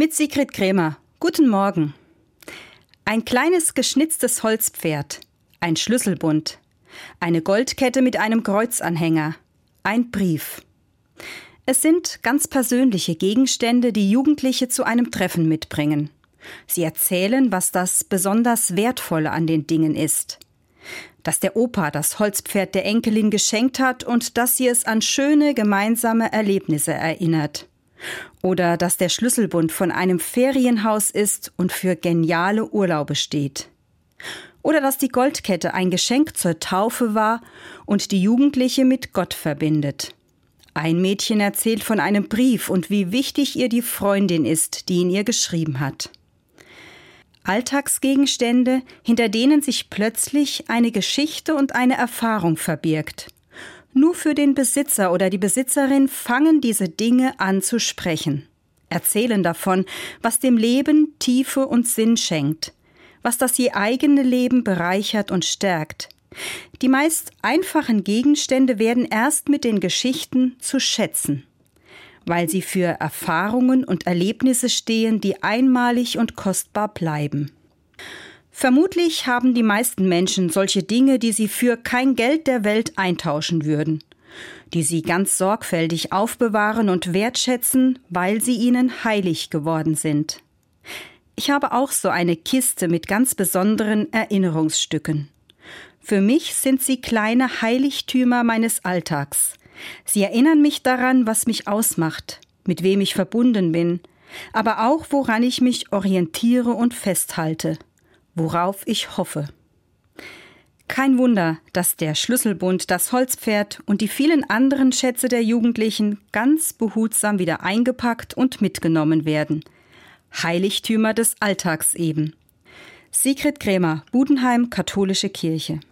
Mit Sigrid Krämer. Guten Morgen. Ein kleines geschnitztes Holzpferd, ein Schlüsselbund, eine Goldkette mit einem Kreuzanhänger, ein Brief. Es sind ganz persönliche Gegenstände, die Jugendliche zu einem Treffen mitbringen. Sie erzählen, was das besonders Wertvolle an den Dingen ist. Dass der Opa das Holzpferd der Enkelin geschenkt hat und dass sie es an schöne gemeinsame Erlebnisse erinnert. Oder dass der Schlüsselbund von einem Ferienhaus ist und für geniale Urlaube steht. Oder dass die Goldkette ein Geschenk zur Taufe war und die Jugendliche mit Gott verbindet. Ein Mädchen erzählt von einem Brief und wie wichtig ihr die Freundin ist, die ihn ihr geschrieben hat. Alltagsgegenstände, hinter denen sich plötzlich eine Geschichte und eine Erfahrung verbirgt. Nur für den Besitzer oder die Besitzerin fangen diese Dinge an zu sprechen. Erzählen davon, was dem Leben Tiefe und Sinn schenkt, was das je eigene Leben bereichert und stärkt. Die meist einfachen Gegenstände werden erst mit den Geschichten zu schätzen, weil sie für Erfahrungen und Erlebnisse stehen, die einmalig und kostbar bleiben. Vermutlich haben die meisten Menschen solche Dinge, die sie für kein Geld der Welt eintauschen würden, die sie ganz sorgfältig aufbewahren und wertschätzen, weil sie ihnen heilig geworden sind. Ich habe auch so eine Kiste mit ganz besonderen Erinnerungsstücken. Für mich sind sie kleine Heiligtümer meines Alltags. Sie erinnern mich daran, was mich ausmacht, mit wem ich verbunden bin, aber auch woran ich mich orientiere und festhalte, worauf ich hoffe. Kein Wunder, dass der Schlüsselbund, das Holzpferd und die vielen anderen Schätze der Jugendlichen ganz behutsam wieder eingepackt und mitgenommen werden. Heiligtümer des Alltags eben. Sigrid Krämer, Budenheim, Katholische Kirche.